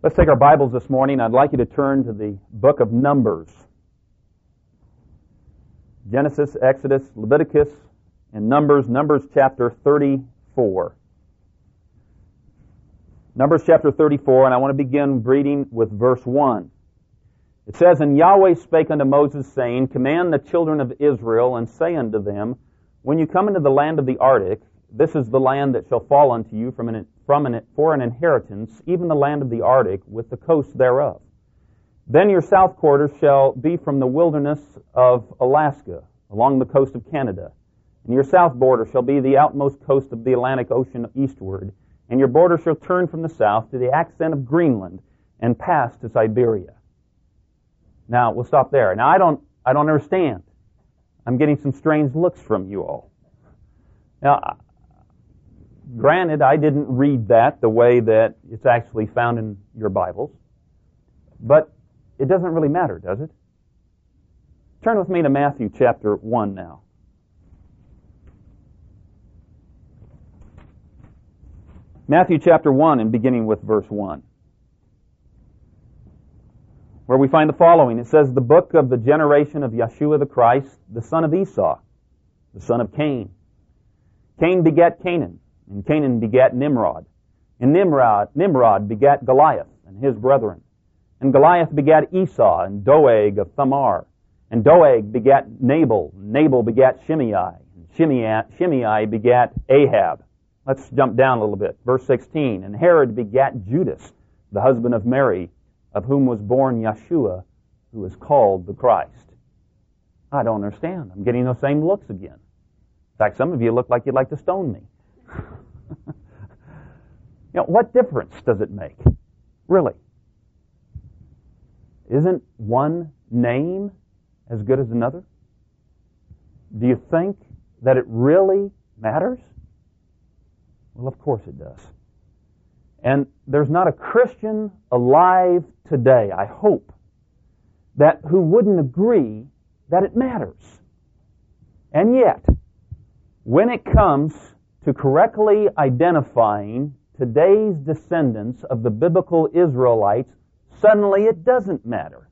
Let's take our Bibles this morning. I'd like you to turn to the book of Numbers. Genesis, Exodus, Leviticus, and Numbers. Numbers chapter 34. Numbers chapter 34, and I want to begin reading with verse 1. It says, "And Yahweh spake unto Moses, saying, Command the children of Israel, and say unto them, When you come into the land of the Arctic, this is the land that shall fall unto you for an inheritance, even the land of the Arctic, with the coast thereof. Then your south quarter shall be from the wilderness of Alaska, along the coast of Canada. And your south border shall be the outmost coast of the Atlantic Ocean eastward. And your border shall turn from the south to the accent of Greenland, and pass to Siberia." Now, we'll stop there. Now, I don't understand. I'm getting some strange looks from you all. Now, granted, I didn't read that the way that it's actually found in your Bibles, but it doesn't really matter, does it? Turn with me to Matthew chapter 1 now. Matthew chapter 1, and beginning with verse 1, where we find the following. It says, "The book of the generation of Yeshua the Christ, the son of Esau, the son of Cain. Cain begat Canaan, and Canaan begat Nimrod. And Nimrod begat Goliath and his brethren. And Goliath begat Esau and Doeg of Thamar. And Doeg begat Nabal. Nabal begat Shimei. And Shimei begat Ahab." Let's jump down a little bit. Verse 16. "And Herod begat Judas, the husband of Mary, of whom was born Yeshua, who is called the Christ." I don't understand. I'm getting those same looks again. In fact, some of you look like you'd like to stone me. What difference does it make? Really? Isn't one name as good as another? Do you think that it really matters? Well, of course it does. And there's not a Christian alive today, I hope, who wouldn't agree that it matters. And yet, when it comes to correctly identifying today's descendants of the biblical Israelites, suddenly it doesn't matter.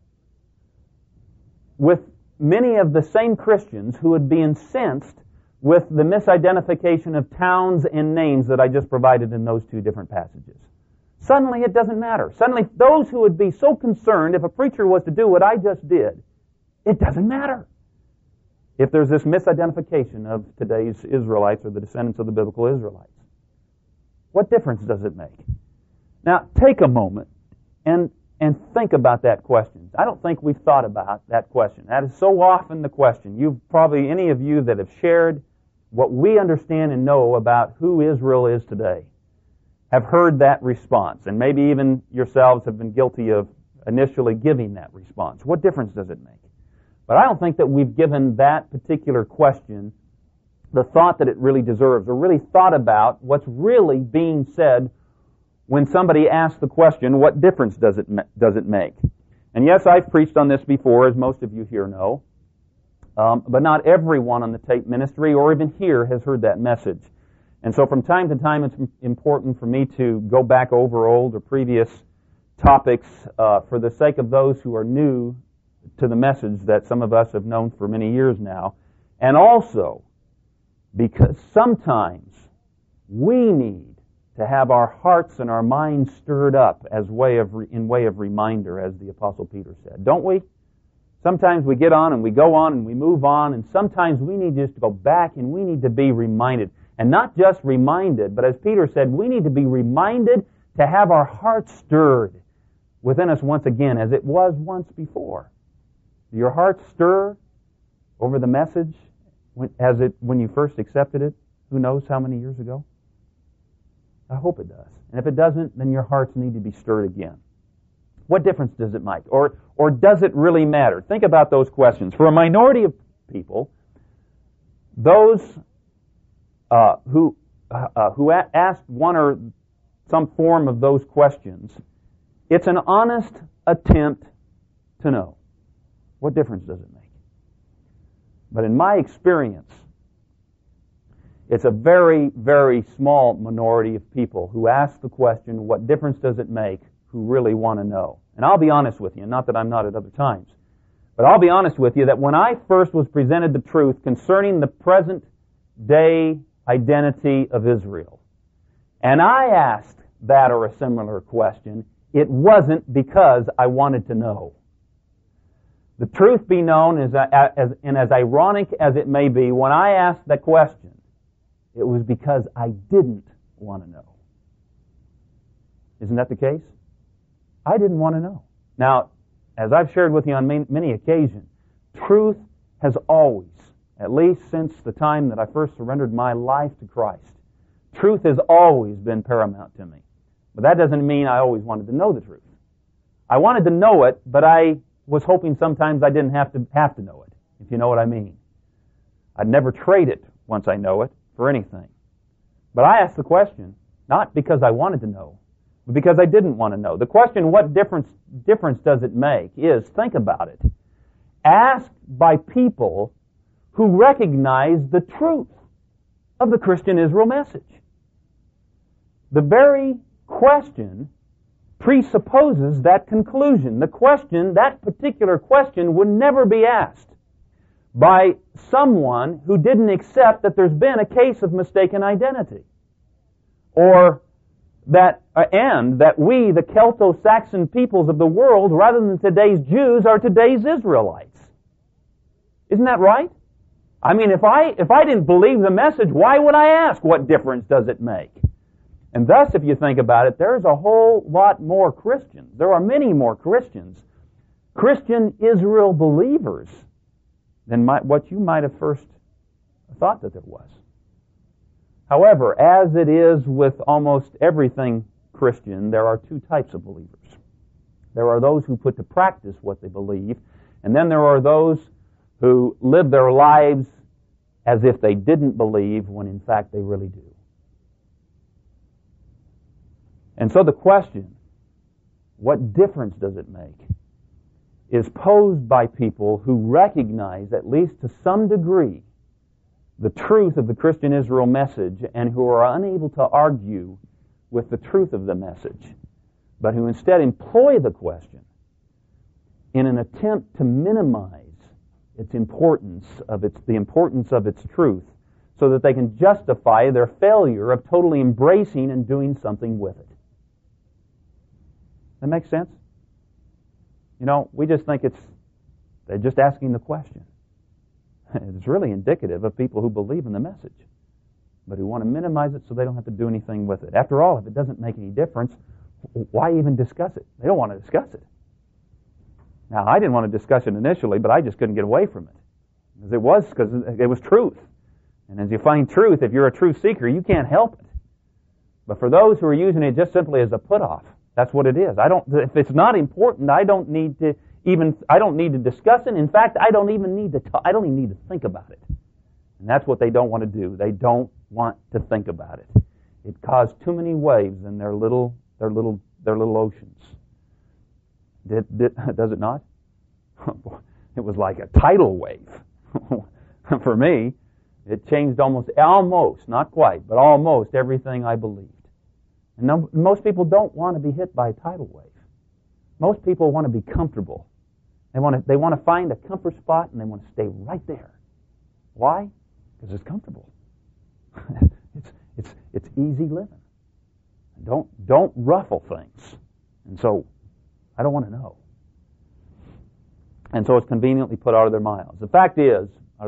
With many of the same Christians who would be incensed with the misidentification of towns and names that I just provided in those two different passages. Suddenly it doesn't matter. Suddenly those who would be so concerned if a preacher was to do what I just did, it doesn't matter. If there's this misidentification of today's Israelites or the descendants of the biblical Israelites. What difference does it make? Now, take a moment and think about that question. I don't think we've thought about that question. That is so often the question. Any of you that have shared what we understand and know about who Israel is today have heard that response, and maybe even yourselves have been guilty of initially giving that response. What difference does it make? But I don't think that we've given that particular question the thought that it really deserves, or really thought about what's really being said when somebody asks the question, what difference does it make? And yes, I've preached on this before, as most of you here know, but not everyone on the tape ministry or even here has heard that message. And so from time to time, it's important for me to go back over old or previous topics for the sake of those who are new to the message that some of us have known for many years now. And also, because sometimes we need to have our hearts and our minds stirred up in way of reminder, as the Apostle Peter said. Don't we? Sometimes we get on and we go on and we move on, and sometimes we need just to go back and we need to be reminded. And not just reminded, but as Peter said, we need to be reminded to have our hearts stirred within us once again, as it was once before. Do your heart stir over the message when you first accepted it? Who knows how many years ago? I hope it does. And if it doesn't, then your hearts need to be stirred again. What difference does it make? Or does it really matter? Think about those questions. For a minority of people, those who asked one or some form of those questions, it's an honest attempt to know. What difference does it make? But in my experience, it's a very, very small minority of people who ask the question, what difference does it make, who really want to know. And I'll be honest with you, not that I'm not at other times, but I'll be honest with you that when I first was presented the truth concerning the present day identity of Israel, and I asked that or a similar question, it wasn't because I wanted to know. The truth be known, and as ironic as it may be, when I asked that question, it was because I didn't want to know. Isn't that the case? I didn't want to know. Now, as I've shared with you on many occasions, truth has always, at least since the time that I first surrendered my life to Christ, truth has always been paramount to me. But that doesn't mean I always wanted to know the truth. I wanted to know it, but I was hoping sometimes I didn't have to know it, if you know what I mean. I'd never trade it, once I know it, for anything. But I asked the question, not because I wanted to know, but because I didn't want to know. The question, what difference does it make, is, think about it, asked by people who recognize the truth of the Christian Israel message. The very question presupposes that conclusion. The question, that particular question, would never be asked by someone who didn't accept that there's been a case of mistaken identity, or that we, the Celto-Saxon peoples of the world, rather than today's Jews, are today's Israelites. Isn't that right? I mean, if I didn't believe the message, why would I ask what difference does it make? And thus, if you think about it, there's a whole lot more Christians. There are many more Christians, Christian Israel believers, than what you might have first thought that there was. However, as it is with almost everything Christian, there are two types of believers. There are those who put to practice what they believe, and then there are those who live their lives as if they didn't believe when in fact they really do. And so the question, what difference does it make, is posed by people who recognize, at least to some degree, the truth of the Christian Israel message and who are unable to argue with the truth of the message, but who instead employ the question in an attempt to minimize the importance of its truth, so that they can justify their failure of totally embracing and doing something with it. That makes sense? You know, we just think they're just asking the question. It's really indicative of people who believe in the message, but who want to minimize it so they don't have to do anything with it. After all, if it doesn't make any difference, why even discuss it? They don't want to discuss it. Now, I didn't want to discuss it initially, but I just couldn't get away from it. Because it was truth. And as you find truth, if you're a truth seeker, you can't help it. But for those who are using it just simply as a put-off, that's what it is. If it's not important, I don't need to discuss it. In fact, I don't even need to think about it. And that's what they don't want to do. They don't want to think about it. It caused too many waves in their little oceans. Does it not? It was like a tidal wave. For me, it changed almost, not quite, but almost everything I believed. And most people don't want to be hit by a tidal wave. Most people want to be comfortable. They want to find a comfort spot and they want to stay right there. Why? Because it's comfortable. It's easy living. Don't ruffle things. And so I don't want to know. And so it's conveniently put out of their minds. The fact is,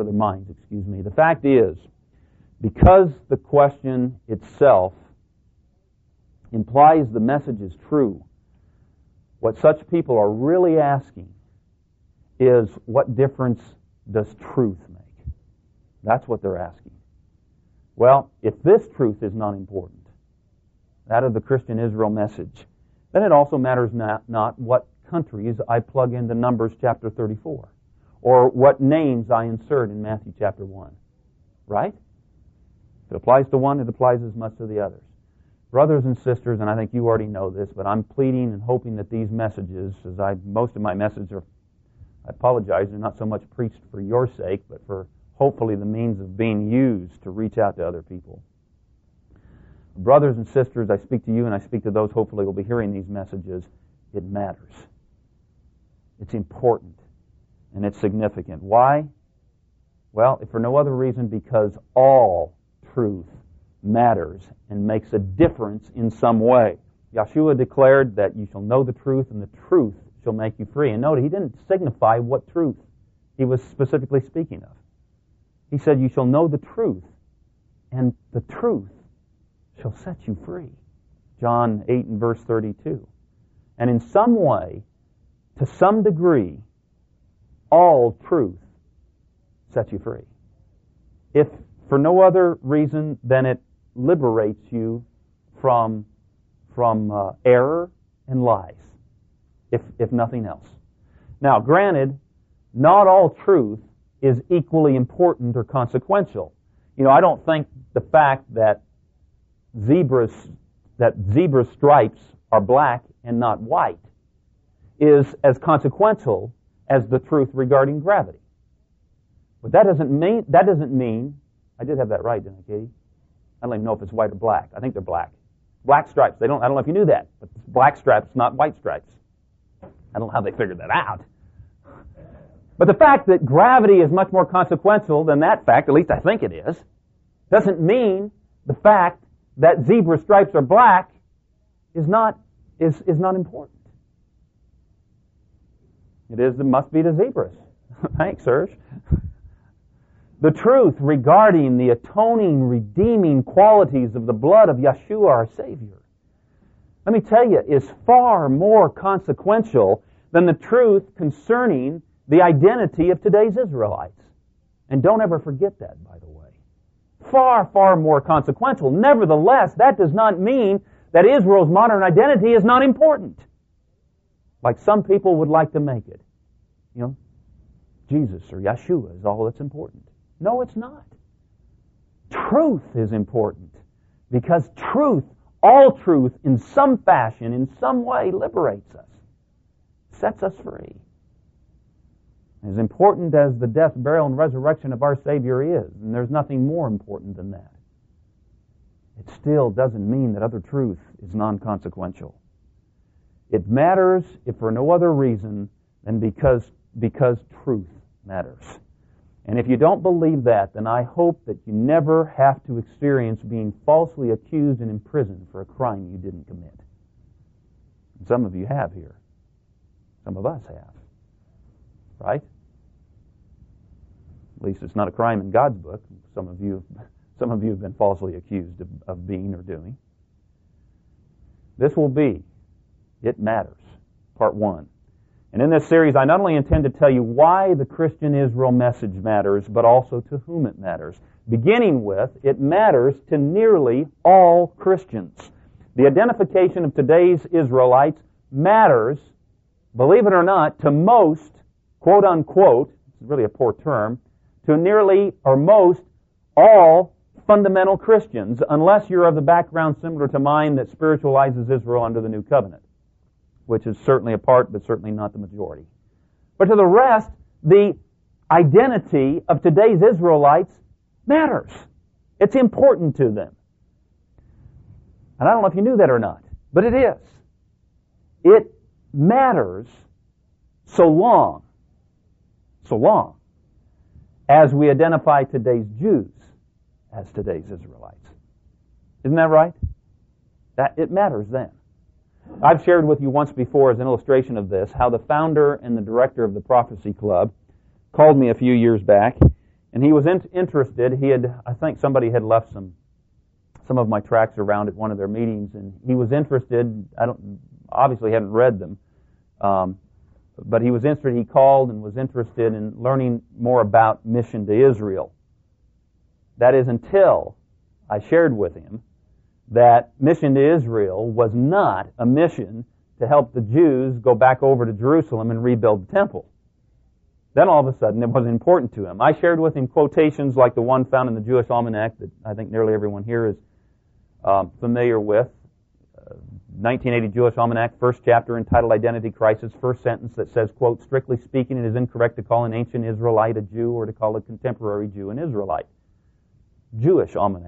because the question itself implies the message is true, what such people are really asking is, what difference does truth make? That's what they're asking. Well, if this truth is not important, that of the Christian Israel message, then it also matters not what countries I plug into Numbers chapter 34, or what names I insert in Matthew chapter 1. Right? If it applies to one, it applies as much to the others. Brothers and sisters, and I think you already know this, but I'm pleading and hoping that these messages, most of my messages are, I apologize, they're not so much preached for your sake, but for hopefully the means of being used to reach out to other people. Brothers and sisters, I speak to you and I speak to those hopefully who will be hearing these messages. It matters. It's important and it's significant. Why? Well, if for no other reason, because all truth matters and makes a difference in some way. Yeshua declared that you shall know the truth and the truth shall make you free. And note, he didn't signify what truth he was specifically speaking of. He said, you shall know the truth and the truth shall set you free. John 8 and verse 32. And in some way, to some degree, all truth sets you free. If for no other reason than it liberates you from error and lies, if nothing else. Now, granted, not all truth is equally important or consequential. I don't think the fact that zebra stripes are black and not white is as consequential as the truth regarding gravity. But that doesn't mean, I did have that right, didn't I, Katie? I don't even know if it's white or black. I think they're black. Black stripes. I don't know if you knew that, but it's black stripes, not white stripes. I don't know how they figured that out. But the fact that gravity is much more consequential than that fact, at least I think it is, doesn't mean the fact that zebra stripes are black is not important. It must be to zebras. Thanks, Serge. The truth regarding the atoning, redeeming qualities of the blood of Yeshua, our Savior, let me tell you, is far more consequential than the truth concerning the identity of today's Israelites. And don't ever forget that, by the way. Far, far more consequential. Nevertheless, that does not mean that Israel's modern identity is not important, like some people would like to make it. Jesus or Yeshua is all that's important. No, it's not. Truth is important because truth, all truth, in some fashion, in some way, liberates us, sets us free. As important as the death, burial, and resurrection of our Savior is, and there's nothing more important than that, it still doesn't mean that other truth is non-consequential. It matters, if for no other reason than because truth matters. And if you don't believe that, then I hope that you never have to experience being falsely accused and imprisoned for a crime you didn't commit. And some of you have here. Some of us have. Right? At least it's not a crime in God's book. Some of you have been falsely accused of being or doing. This will be It Matters, Part 1. And in this series, I not only intend to tell you why the Christian Israel message matters, but also to whom it matters. Beginning with, it matters to nearly all Christians. The identification of today's Israelites matters, believe it or not, to most, quote unquote, it's really a poor term, to nearly or most all fundamental Christians, unless you're of the background similar to mine that spiritualizes Israel under the New Covenant, which is certainly a part, but certainly not the majority. But to the rest, the identity of today's Israelites matters. It's important to them. And I don't know if you knew that or not, but it is. It matters so long as we identify today's Jews as today's Israelites. Isn't that right? That it matters then. I've shared with you once before as an illustration of this how the founder and the director of the Prophecy Club called me a few years back, and he was interested. I think somebody had left some of my tracts around at one of their meetings, and he was interested. Obviously hadn't read them, but he was interested. He called and was interested in learning more about mission to Israel. That is until I shared with him that mission to Israel was not a mission to help the Jews go back over to Jerusalem and rebuild the temple. Then all of a sudden it wasn't important to him. I shared with him quotations like the one found in the Jewish Almanac that I think nearly everyone here is familiar with. 1980 Jewish Almanac, first chapter entitled Identity Crisis, first sentence that says, quote, strictly speaking, it is incorrect to call an ancient Israelite a Jew or to call a contemporary Jew an Israelite. Jewish Almanac,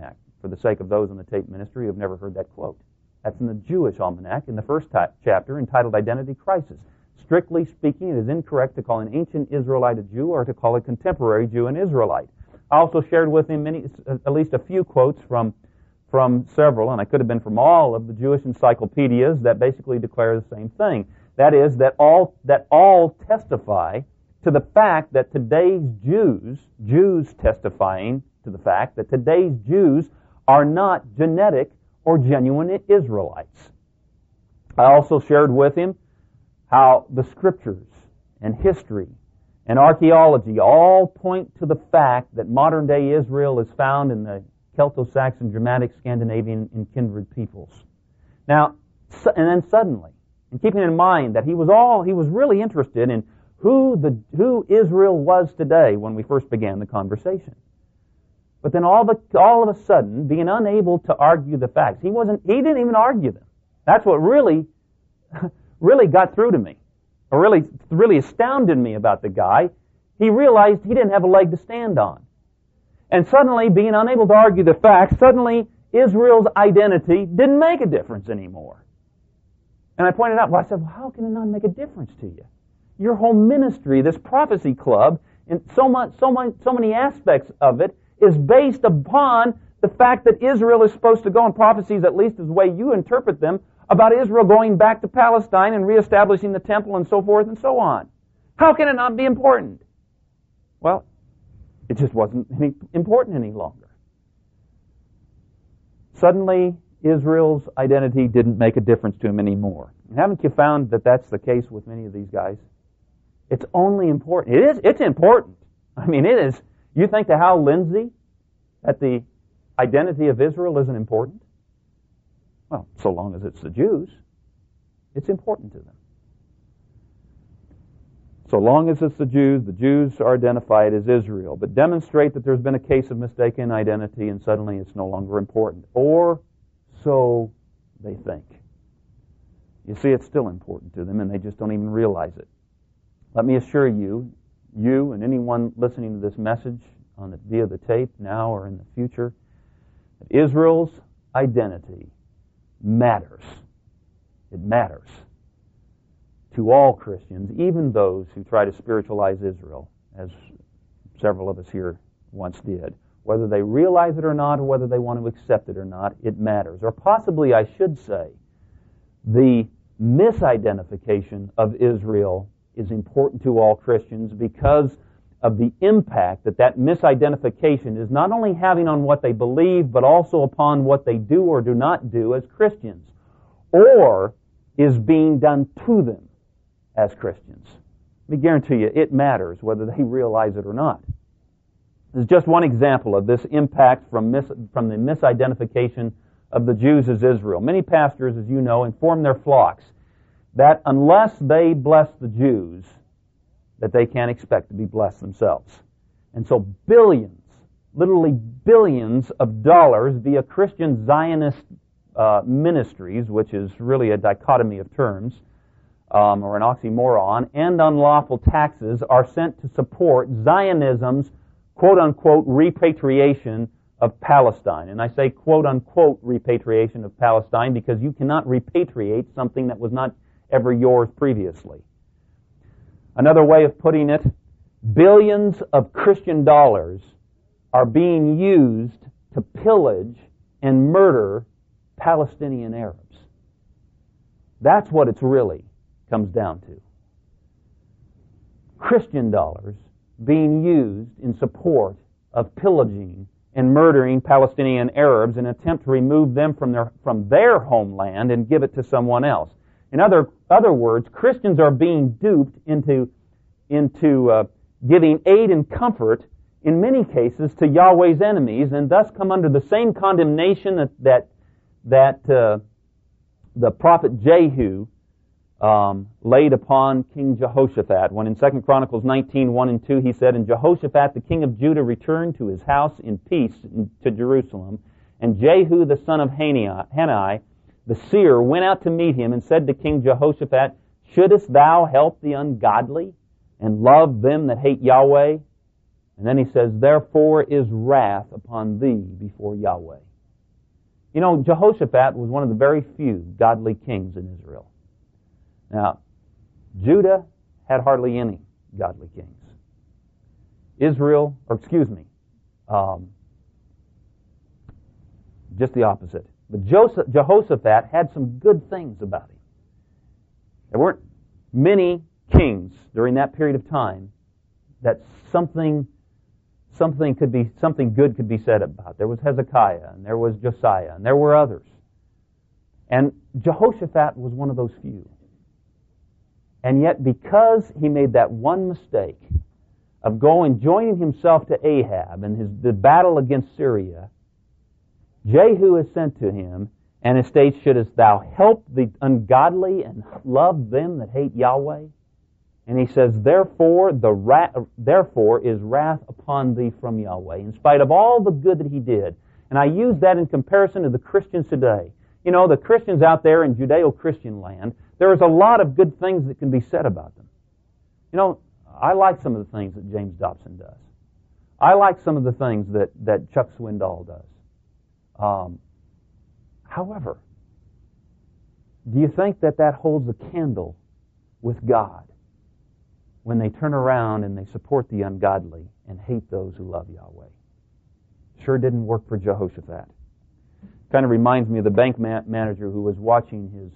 for the sake of those in the tape ministry who have never heard that quote. That's in the Jewish Almanac in the first chapter entitled Identity Crisis. Strictly speaking, it is incorrect to call an ancient Israelite a Jew or to call a contemporary Jew an Israelite. I also shared with him at least a few quotes from several, and I could have been from all of the Jewish encyclopedias that basically declare the same thing. That is, that all testify to the fact that today's Jews testifying to the fact that today's Jews are not genetic or genuine Israelites. I also shared with him how the Scriptures and history and archaeology all point to the fact that modern-day Israel is found in the Celto-Saxon, Germanic, Scandinavian, and kindred peoples. Now, and then suddenly, and keeping in mind that he was really interested in who Israel was today when we first began the conversation. But then all of a sudden, being unable to argue the facts, he didn't even argue them. That's what really got through to me, or really astounded me about the guy. He realized he didn't have a leg to stand on. And suddenly, being unable to argue the facts, suddenly Israel's identity didn't make a difference anymore. And I pointed out, I said, how can it not make a difference to you? Your whole ministry, this prophecy club, and so many aspects of it is based upon the fact that Israel is supposed to go in prophecies, at least as the way you interpret them, about Israel going back to Palestine and reestablishing the temple and so forth and so on. How can it not be important? Well, it just wasn't important any longer. Suddenly, Israel's identity didn't make a difference to him anymore. And haven't you found that that's the case with many of these guys? It's only important. It's important. I mean, it is. You think to Hal Lindsey that the identity of Israel isn't important? Well, so long as it's the Jews, it's important to them. So long as it's the Jews are identified as Israel. But demonstrate that there's been a case of mistaken identity and suddenly it's no longer important. Or so they think. You see, it's still important to them and they just don't even realize it. Let me assure you and anyone listening to this message via the tape now or in the future, that Israel's identity matters. It matters to all Christians, even those who try to spiritualize Israel, as several of us here once did. Whether they realize it or not, or whether they want to accept it or not, it matters. Or possibly, I should say, the misidentification of Israel is important to all Christians because of the impact that misidentification is not only having on what they believe, but also upon what they do or do not do as Christians, or is being done to them as Christians. Let me guarantee you, it matters whether they realize it or not. This is just one example of this impact from the misidentification of the Jews as Israel. Many pastors, as you know, inform their flocks that unless they bless the Jews, that they can't expect to be blessed themselves. And so billions, literally billions of dollars via Christian Zionist ministries, which is really a dichotomy of terms, or an oxymoron, and unlawful taxes are sent to support Zionism's quote-unquote repatriation of Palestine. And I say quote-unquote repatriation of Palestine because you cannot repatriate something that was not ever yours previously. Another way of putting it, billions of Christian dollars are being used to pillage and murder Palestinian Arabs. That's what it really comes down to. Christian dollars being used in support of pillaging and murdering Palestinian Arabs in an attempt to remove them from their homeland and give it to someone else. In other words, Christians are being duped into giving aid and comfort, in many cases, to Yahweh's enemies, and thus come under the same condemnation that the prophet Jehu laid upon King Jehoshaphat, when in 2 Chronicles 19:1 and 2 he said, "And Jehoshaphat the king of Judah returned to his house in peace to Jerusalem, and Jehu the son of Hanani the seer went out to meet him and said to King Jehoshaphat, Shouldest thou help the ungodly and love them that hate Yahweh? And then he says, Therefore is wrath upon thee before Yahweh." You know, Jehoshaphat was one of the very few godly kings in Israel. Now, Judah had hardly any godly kings. Just the opposite. But Jehoshaphat had some good things about him. There weren't many kings during that period of time that something good could be said about. There was Hezekiah, and there was Josiah, and there were others. And Jehoshaphat was one of those few. And yet, because he made that one mistake of joining himself to Ahab in the battle against Syria, Jehu is sent to him, and it states, shouldest thou help the ungodly and love them that hate Yahweh? And he says, therefore is wrath upon thee from Yahweh, in spite of all the good that he did. And I use that in comparison to the Christians today. You know, the Christians out there in Judeo-Christian land, there is a lot of good things that can be said about them. You know, I like some of the things that James Dobson does. I like some of the things that Chuck Swindoll does. However, do you think that holds a candle with God when they turn around and they support the ungodly and hate those who love Yahweh? Sure didn't work for Jehoshaphat. Kind of reminds me of the bank manager who was watching his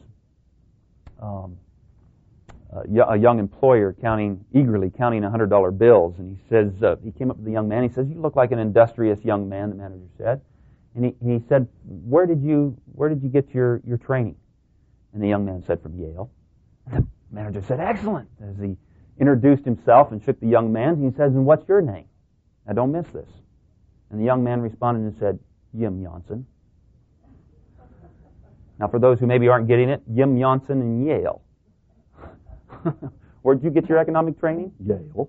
a young employer eagerly counting $100 bills, and he says he came up to the young man. He says, "You look like an industrious young man," the manager said. And he said, where did you get your training? And the young man said, from Yale. And the manager said, excellent, as he introduced himself and shook the young man's, and he says, and what's your name? Now don't miss this. And the young man responded and said, Yim Janssen. Now for those who maybe aren't getting it, Yim Janssen and Yale. Where did you get your economic training? Yale.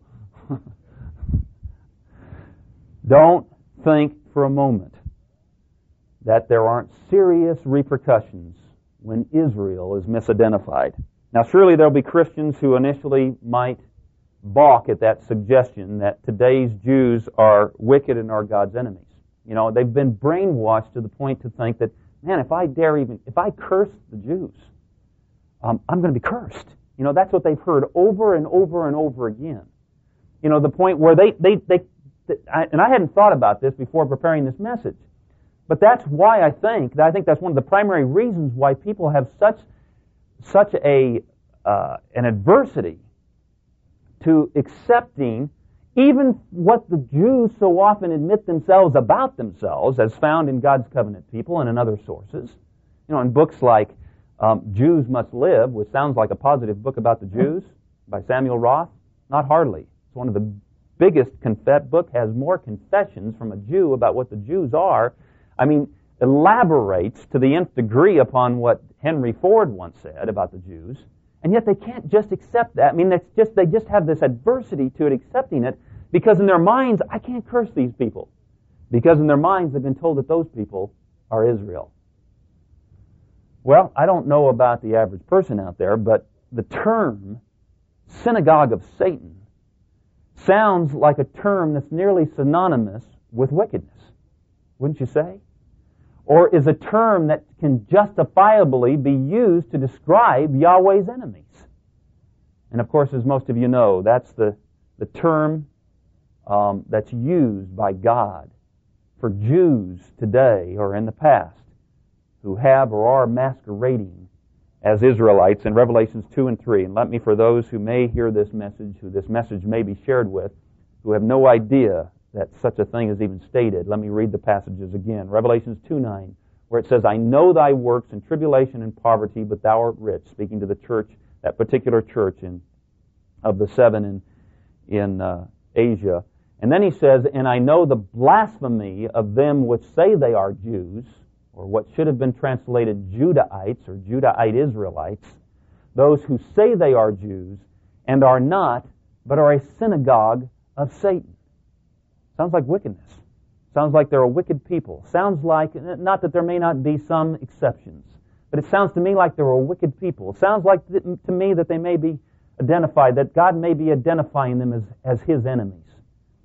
Don't think for a moment that there aren't serious repercussions when Israel is misidentified. Now, surely there'll be Christians who initially might balk at that suggestion that today's Jews are wicked and are God's enemies. You know, they've been brainwashed to the point to think that, man, if I curse the Jews, I'm going to be cursed. You know, that's what they've heard over and over and over again. You know, the point where and I hadn't thought about this before preparing this message. But that's why I think that's one of the primary reasons why people have such an adversity to accepting even what the Jews so often admit themselves about themselves, as found in God's covenant people and in other sources. You know, in books like Jews Must Live, which sounds like a positive book about the Jews by Samuel Roth, not hardly. It's one of the biggest book, has more confessions from a Jew about what the Jews are. I mean, elaborates to the nth degree upon what Henry Ford once said about the Jews, and yet they can't just accept that. I mean, they just have this adversity to it, accepting it, because in their minds, I can't curse these people. Because in their minds, they've been told that those people are Israel. Well, I don't know about the average person out there, but the term synagogue of Satan sounds like a term that's nearly synonymous with wickedness. Wouldn't you say? Or is a term that can justifiably be used to describe Yahweh's enemies. And of course, as most of you know, that's the term that's used by God for Jews today or in the past who have or are masquerading as Israelites in Revelations 2 and 3. And let me, for those who may hear this message, who this message may be shared with, who have no idea that such a thing is even stated, let me read the passages again. Revelations 2:9, where it says, I know thy works in tribulation and poverty, but thou art rich, speaking to the church, that particular church of the seven in Asia. And then he says, and I know the blasphemy of them which say they are Jews, or what should have been translated Judahites or Judahite Israelites, those who say they are Jews and are not, but are a synagogue of Satan. Sounds like wickedness. Sounds like they're a wicked people. Sounds like, not that there may not be some exceptions, but it sounds to me like they're a wicked people. It sounds like to me that they may be identified, that God may be identifying them as His enemies.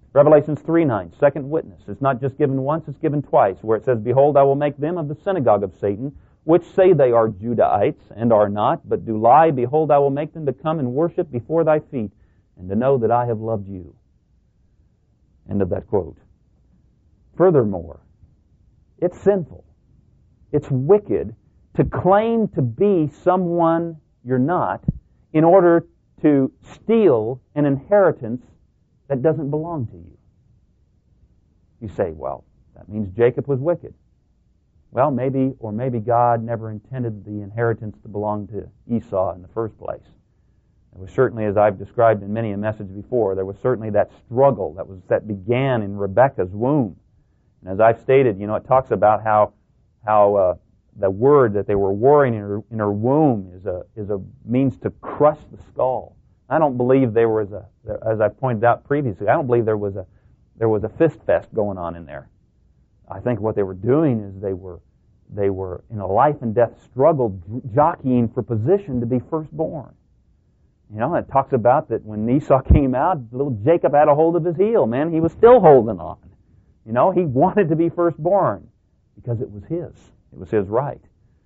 Revelations 3:9, second witness. It's not just given once, it's given twice, where it says, Behold, I will make them of the synagogue of Satan, which say they are Judahites, and are not, but do lie. Behold, I will make them to come and worship before thy feet, and to know that I have loved you. End of that quote. Furthermore, it's sinful. It's wicked to claim to be someone you're not in order to steal an inheritance that doesn't belong to you. You say, well, that means Jacob was wicked. Well, maybe God never intended the inheritance to belong to Esau in the first place. There was certainly, as I've described in many a message before, there was certainly that struggle that began in Rebekah's womb. And as I've stated, it talks about how the word that they were warring in her womb is a means to crush the skull. I don't believe there was as I pointed out previously, I don't believe there was a fist fest going on in there. I think what they were doing is they were in a life and death struggle, jockeying for position to be firstborn. It talks about that when Esau came out, little Jacob had a hold of his heel. Man, he was still holding on. He wanted to be firstborn because it was his. It was his right.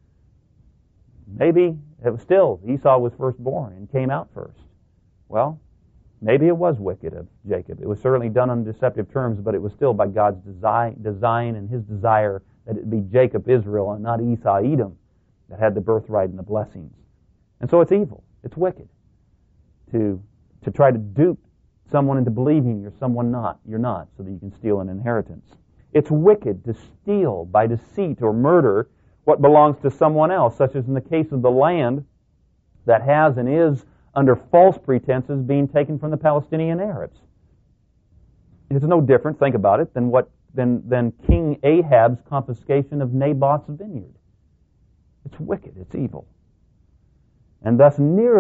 Maybe it was still Esau was firstborn and came out first. Well, maybe it was wicked of Jacob. It was certainly done on deceptive terms, but it was still by God's design and his desire that it be Jacob, Israel, and not Esau, Edom, that had the birthright and the blessings. And so it's evil. It's wicked to try to dupe someone into believing you're not, so that you can steal an inheritance. It's wicked to steal by deceit or murder what belongs to someone else, such as in the case of the land that has and is under false pretenses being taken from the Palestinian Arabs. It's no different, think about it, than King Ahab's confiscation of Naboth's vineyard. It's wicked, it's evil. And thus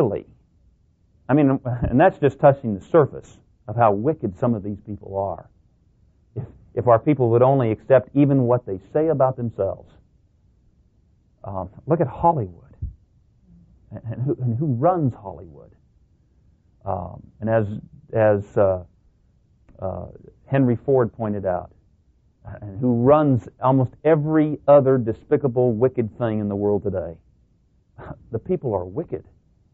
and that's just touching the surface of how wicked some of these people are. If our people would only accept even what they say about themselves. Look at Hollywood. And who runs Hollywood? And as Henry Ford pointed out, and who runs almost every other despicable, wicked thing in the world today. The people are wicked.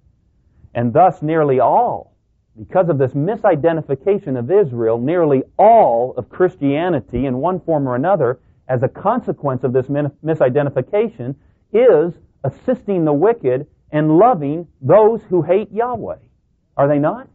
And thus nearly all, because of this misidentification of Israel, nearly all of Christianity in one form or another, as a consequence of this misidentification, is assisting the wicked and loving those who hate Yahweh. Are they not?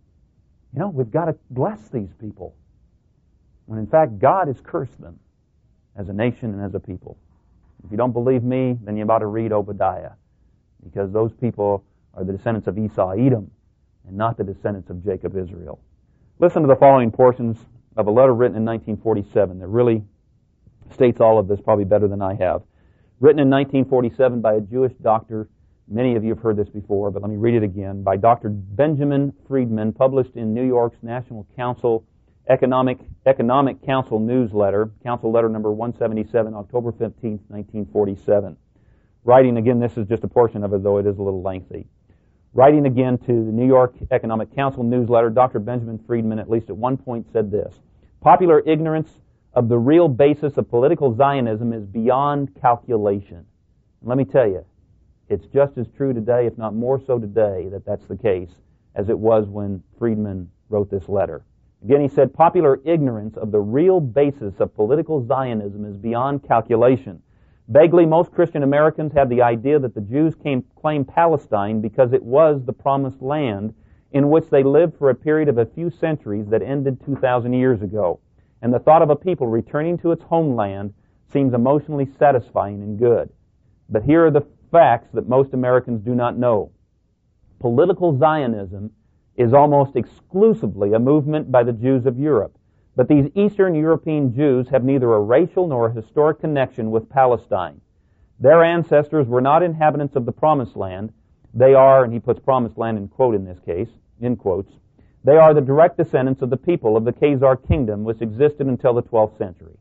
We've got to bless these people, when in fact God has cursed them as a nation and as a people. If you don't believe me, then you ought to read Obadiah, because those people are the descendants of Esau, Edom, and not the descendants of Jacob, Israel. Listen to the following portions of a letter written in 1947 that really states all of this probably better than I have. Written in 1947 by a Jewish doctor. Many of you have heard this before, but let me read it again. By Dr. Benjamin Friedman, published in New York's National Council Economic Council newsletter, Council Letter number 177, October 15th, 1947. Writing again, this is just a portion of it, though it is a little lengthy. Writing again to the New York Economic Council newsletter, Dr. Benjamin Friedman, at least at one point, said this: Popular ignorance of the real basis of political Zionism is beyond calculation. And let me tell you, it's just as true today, if not more so today, that that's the case as it was when Friedman wrote this letter. Again, he said, popular ignorance of the real basis of political Zionism is beyond calculation. Vaguely, most Christian Americans have the idea that the Jews claimed Palestine because it was the promised land in which they lived for a period of a few centuries that ended 2,000 years ago. And the thought of a people returning to its homeland seems emotionally satisfying and good. But here are the facts that most Americans do not know. Political Zionism is almost exclusively a movement by the Jews of Europe. But these Eastern European Jews have neither a racial nor a historic connection with Palestine. Their ancestors were not inhabitants of the Promised Land. They are, and he puts Promised Land in quote in this case, in quotes, they are the direct descendants of the people of the Khazar kingdom, which existed until the 12th century.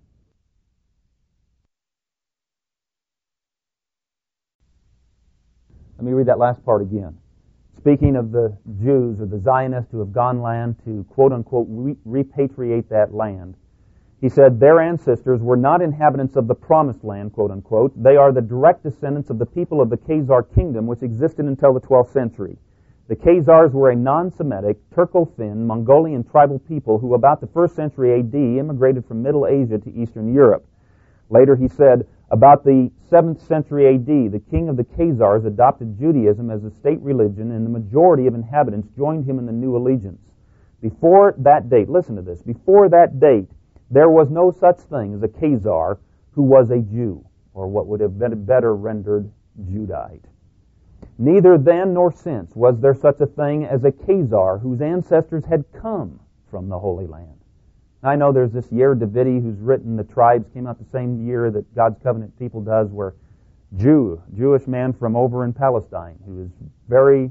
Let me read that last part again. speaking of the Jews or the Zionists who have gone land to quote-unquote repatriate that land, he said, their ancestors were not inhabitants of the promised land, quote-unquote. They are the direct descendants of the people of the Khazar kingdom, which existed until the 12th century. The Khazars were a non-Semitic, Turco-Finn, Mongolian tribal people who about the 1st century AD immigrated from Middle Asia to Eastern Europe. Later he said, about the 7th century AD, the king of the Khazars adopted Judaism as a state religion, and the majority of inhabitants joined him in the new allegiance. Before that date, listen to this, before that date, there was no such thing as a Khazar who was a Jew, or what would have been better rendered Judite. Neither then nor since was there such a thing as a Khazar whose ancestors had come from the Holy Land. I know there's this Yair Davidi who's written The Tribes, came out the same year that God's Covenant People does, where Jewish man from over in Palestine, who is very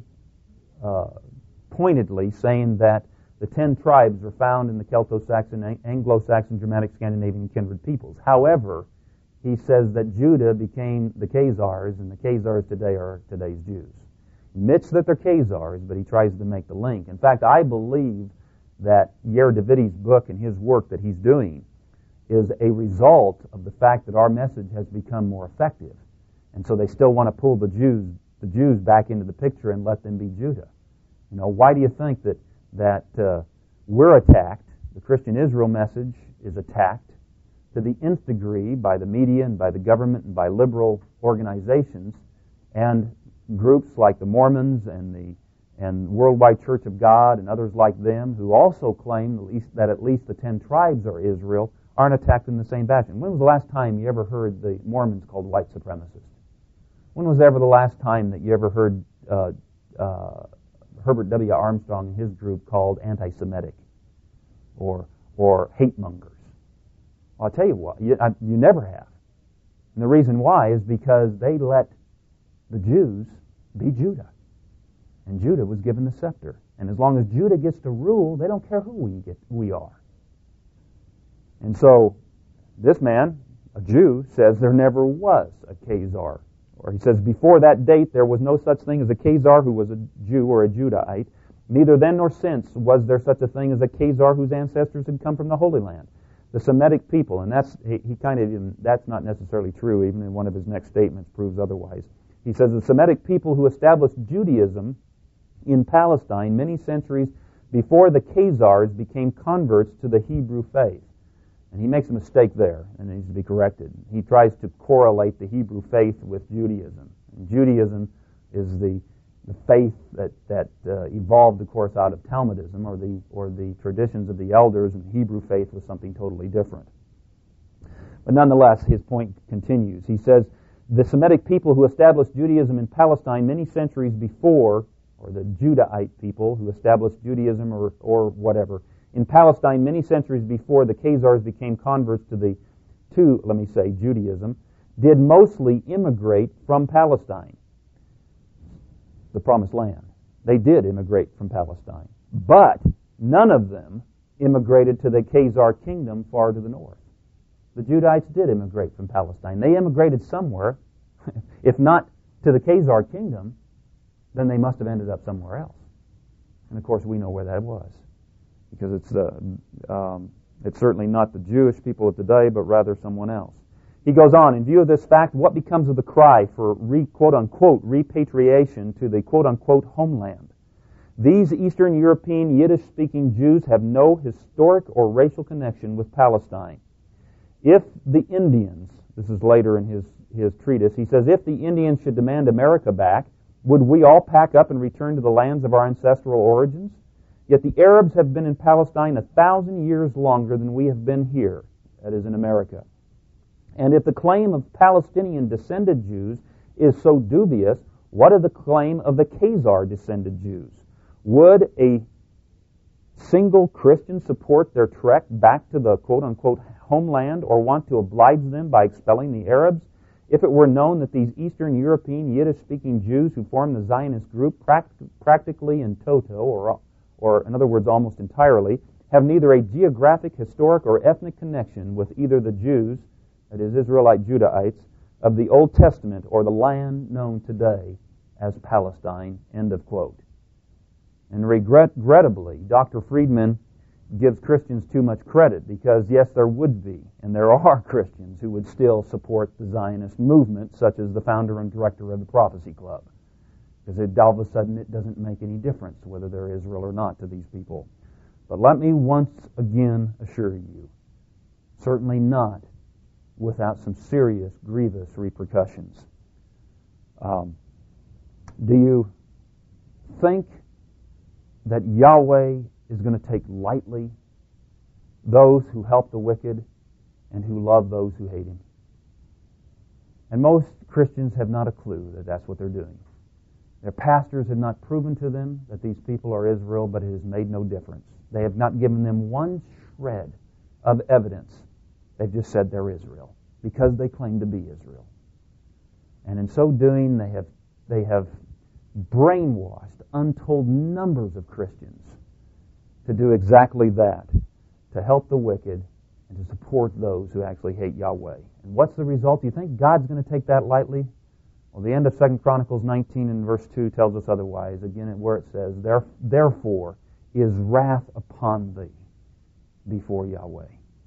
pointedly saying that the 10 tribes are found in the Celto-Saxon, Anglo-Saxon, Germanic, Scandinavian kindred peoples. However, he says that Judah became the Khazars, and the Khazars today are today's Jews. He admits that they're Khazars, but he tries to make the link. In fact, I believe that Yair Davidi's book and his work that he's doing is a result of the fact that our message has become more effective. And so they still want to pull the Jews back into the picture and let them be Judah. You know, why do you think that we're attacked? The Christian Israel message is attacked to the nth degree by the media and by the government and by liberal organizations and groups like the Mormons and Worldwide Church of God and others like them who also claim that at least the 10 tribes are Israel aren't attacked in the same fashion. When was the last time you ever heard the Mormons called white supremacists? When was ever the last time that you ever heard Herbert W. Armstrong and his group called anti-Semitic or hate mongers? Well, I'll tell you what, you never have. And the reason why is because they let the Jews be Judah. And Judah was given the scepter. And as long as Judah gets to rule, they don't care who we are. And so this man, a Jew, says there never was a Khazar. Or he says before that date there was no such thing as a Khazar who was a Jew or a Judahite. Neither then nor since was there such a thing as a Khazar whose ancestors had come from the Holy Land. The Semitic people, and that's not necessarily true, even in one of his next statements proves otherwise. He says the Semitic people who established Judaism in Palestine many centuries before the Khazars became converts to the Hebrew faith. And he makes a mistake there, and it needs to be corrected. He tries to correlate the Hebrew faith with Judaism. And Judaism is the faith that evolved, of course, out of Talmudism or the traditions of the elders, and Hebrew faith was something totally different. But nonetheless, his point continues. He says, the Semitic people who established Judaism in Palestine many centuries before, or the Judahite people who established Judaism or whatever, in Palestine many centuries before the Khazars became converts to Judaism, did mostly immigrate from Palestine, the Promised Land. They did immigrate from Palestine. But none of them immigrated to the Khazar kingdom far to the north. The Judahites did immigrate from Palestine. They immigrated somewhere. If not to the Khazar kingdom, then they must have ended up somewhere else. And of course we know where that was. Because it's certainly not the Jewish people of today, but rather someone else. He goes on, in view of this fact, what becomes of the cry for quote-unquote repatriation to the quote-unquote homeland? These Eastern European Yiddish-speaking Jews have no historic or racial connection with Palestine. If the Indians, this is later in his treatise, he says, if the Indians should demand America back, would we all pack up and return to the lands of our ancestral origins? Yet the Arabs have been in Palestine 1,000 years longer than we have been here, that is in America. And if the claim of Palestinian descended Jews is so dubious, what of the claim of the Khazar descended Jews? Would a single Christian support their trek back to the quote-unquote homeland or want to oblige them by expelling the Arabs? If it were known that these Eastern European Yiddish-speaking Jews who form the Zionist group practically in toto, or in other words almost entirely, have neither a geographic, historic, or ethnic connection with either the Jews, that is Israelite Judahites, of the Old Testament or the land known today as Palestine, end of quote. And regrettably, Dr. Friedman gives Christians too much credit because, yes, there would be, and there are Christians who would still support the Zionist movement, such as the founder and director of the Prophecy Club. Because all of a sudden it doesn't make any difference whether they're Israel or not to these people. But let me once again assure you, certainly not without some serious, grievous repercussions. Do you think that Yahweh is going to take lightly those who help the wicked and who love those who hate him? And most Christians have not a clue that that's what they're doing. Their pastors have not proven to them that these people are Israel, but it has made no difference. They have not given them one shred of evidence. They've just said they're Israel because they claim to be Israel. And in so doing, they have brainwashed untold numbers of Christians to do exactly that, to help the wicked and to support those who actually hate Yahweh. And what's the result? Do you think God's going to take that lightly? Well, the end of 2 Chronicles 19 and verse 2 tells us otherwise. Again, where it says, Therefore is wrath upon thee before Yahweh.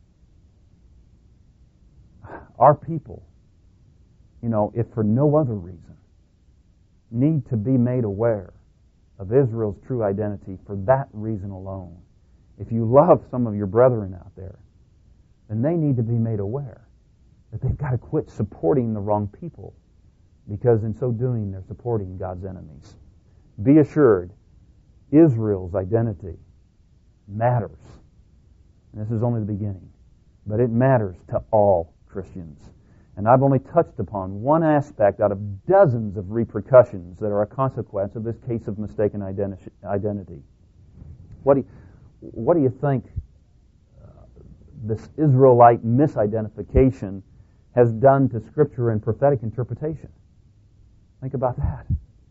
Our people, if for no other reason, need to be made aware of Israel's true identity for that reason alone. If you love some of your brethren out there, then they need to be made aware that they've got to quit supporting the wrong people, because in so doing they're supporting God's enemies. Be assured, Israel's identity matters. And this is only the beginning, but it matters to all Christians. And I've only touched upon one aspect out of dozens of repercussions that are a consequence of this case of mistaken identity. What do you think this Israelite misidentification has done to Scripture and prophetic interpretation? Think about that.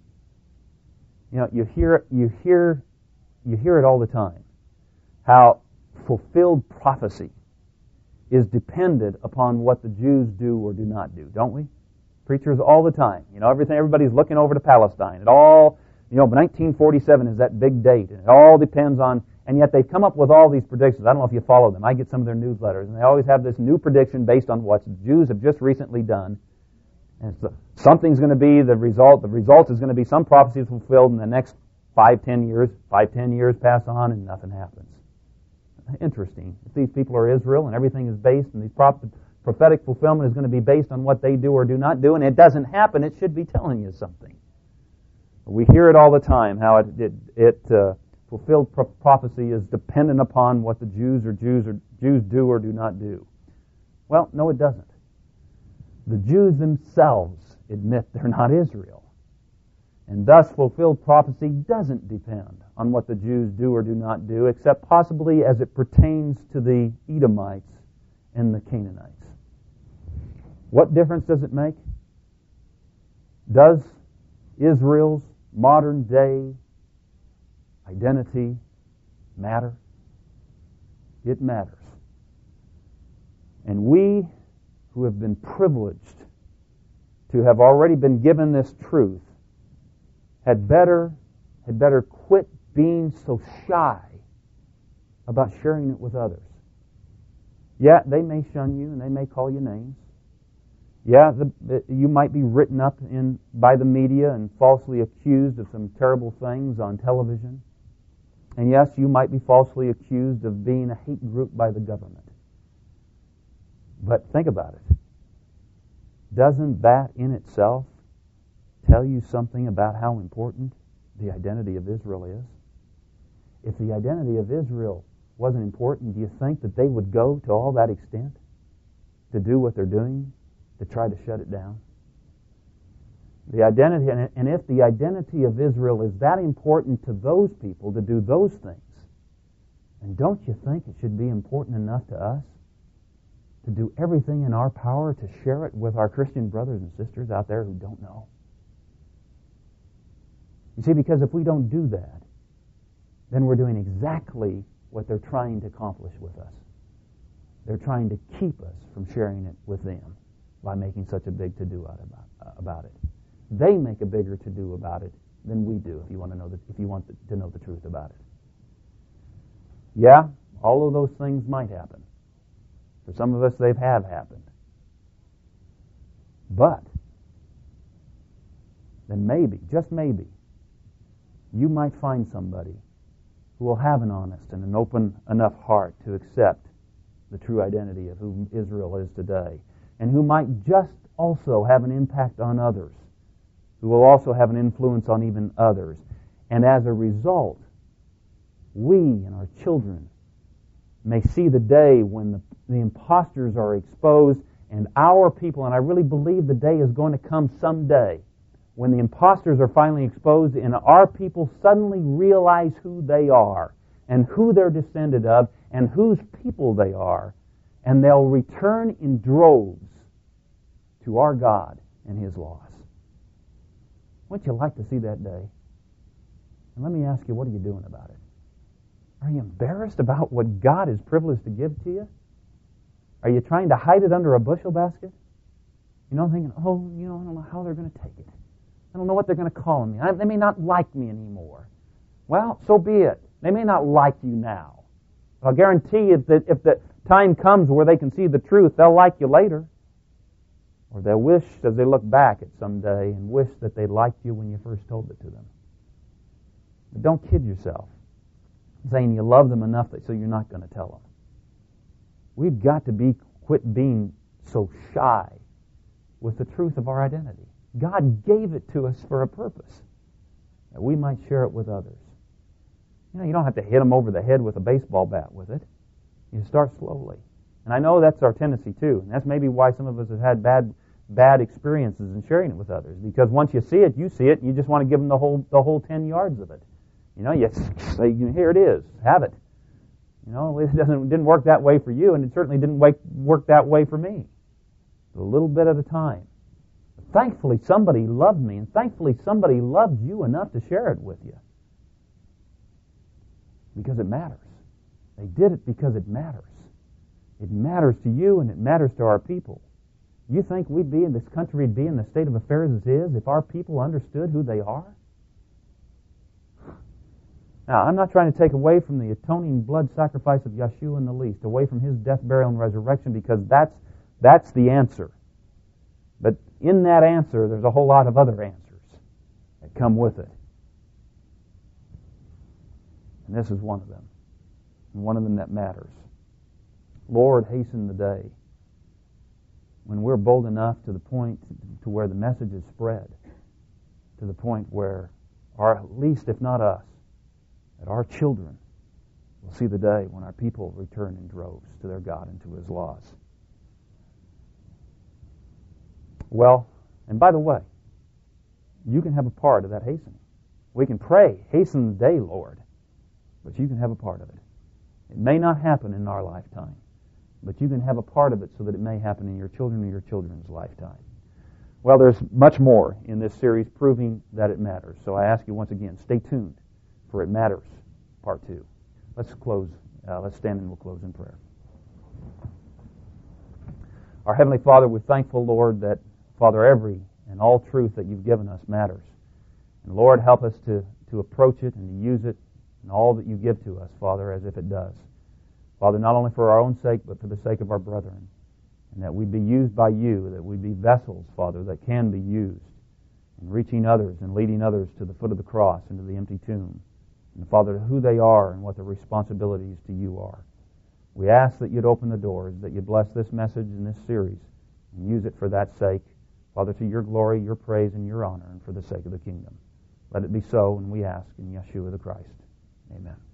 You hear it all the time, how fulfilled prophecy is dependent upon what the Jews do or do not do, don't we? Preachers all the time. Everybody's looking over to Palestine. It all, 1947 is that big date, and it all depends on, and yet they've come up with all these predictions. I don't know if you follow them. I get some of their newsletters, and they always have this new prediction based on what the Jews have just recently done. And something's going to be the result. The result is going to be some prophecy fulfilled in the next 5-10 years. 5-10 years pass on, and nothing happens. Interesting. If these people are Israel and everything is based, and the prophetic fulfillment is going to be based on what they do or do not do, and it doesn't happen, it should be telling you something. We hear it all the time, how fulfilled prophecy is dependent upon what the Jews do or do not do. Well, no, it doesn't. The Jews themselves admit they're not Israel. And thus, fulfilled prophecy doesn't depend on what the Jews do or do not do, except possibly as it pertains to the Edomites and the Canaanites. What difference does it make? Does Israel's modern day identity matter? It matters. And we who have been privileged to have already been given this truth had better quit being so shy about sharing it with others. Yeah, they may shun you and they may call you names. Yeah, you might be written up by the media and falsely accused of some terrible things on television. And yes, you might be falsely accused of being a hate group by the government. But think about it. Doesn't that in itself tell you something about how important the identity of Israel is? If the identity of Israel wasn't important, do you think that they would go to all that extent to do what they're doing, to try to shut it down? The identity, and if the identity of Israel is that important to those people to do those things, and don't you think it should be important enough to us to do everything in our power to share it with our Christian brothers and sisters out there who don't know? You see, because if we don't do that, then we're doing exactly what they're trying to accomplish with us. They're trying to keep us from sharing it with them by making such a big to-do about it. They make a bigger to-do about it than we do if you want to know the truth about it. Yeah, all of those things might happen. For some of us, they have happened. But then maybe, just maybe, you might find somebody who will have an honest and an open enough heart to accept the true identity of who Israel is today, and who might just also have an impact on others, who will also have an influence on even others. And as a result, we and our children may see the day when the imposters are exposed, and our people, and I really believe the day is going to come someday, when the imposters are finally exposed and our people suddenly realize who they are and who they're descended of and whose people they are, and they'll return in droves to our God and His laws. Wouldn't you like to see that day? And let me ask you, what are you doing about it? Are you embarrassed about what God is privileged to give to you? Are you trying to hide it under a bushel basket? You know, thinking, I don't know how they're going to take it. I don't know what they're going to call me. They may not like me anymore. Well, so be it. They may not like you now. But I'll guarantee you that if the time comes where they can see the truth, they'll like you later. Or they'll wish, as they look back at some day, and wish that they liked you when you first told it to them. But don't kid yourself, saying you love them enough so you're not going to tell them. We've got to quit being so shy with the truth of our identity. God gave it to us for a purpose, that we might share it with others. You know, you don't have to hit them over the head with a baseball bat with it. You start slowly. And I know that's our tendency too. And that's maybe why some of us have had bad experiences in sharing it with others. Because once you see it, and you just want to give them the whole 10 yards of it. You know, you say, here it is, have it. You know, it didn't work that way for you, and it certainly didn't work that way for me. A little bit at a time. But thankfully, somebody loved me, and thankfully, somebody loved you enough to share it with you. Because it matters. They did it because it matters. It matters to you, and it matters to our people. You think this country would be in the state of affairs as is if our people understood who they are? Now, I'm not trying to take away from the atoning blood sacrifice of Yeshua in the least, away from His death, burial, and resurrection, because that's the answer. But in that answer, there's a whole lot of other answers that come with it. And this is one of them. And one of them that matters. Lord, hasten the day when we're bold enough to the point to where the message is spread, to the point where, or at least if not us, that our children will see the day when our people return in droves to their God and to His laws. Well, and by the way, you can have a part of that hastening. We can pray, hasten the day, Lord, but you can have a part of it. It may not happen in our lifetime, but you can have a part of it so that it may happen in your children or your children's lifetime. Well, there's much more in this series proving that it matters. So I ask you once again, stay tuned for It Matters, Part 2. Let's close. Let's stand and we'll close in prayer. Our Heavenly Father, we're thankful, Lord, that, Father, every and all truth that you've given us matters. And Lord, help us to approach it and to use it and all that you give to us, Father, as if it does. Father, not only for our own sake, but for the sake of our brethren. And that we be used by you, that we be vessels, Father, that can be used in reaching others and leading others to the foot of the cross and to the empty tomb. And Father, who they are and what their responsibilities to you are. We ask that you'd open the doors, that you'd bless this message and this series and use it for that sake, Father, to your glory, your praise, and your honor, and for the sake of the kingdom. Let it be so, and we ask in Yeshua the Christ. Amen.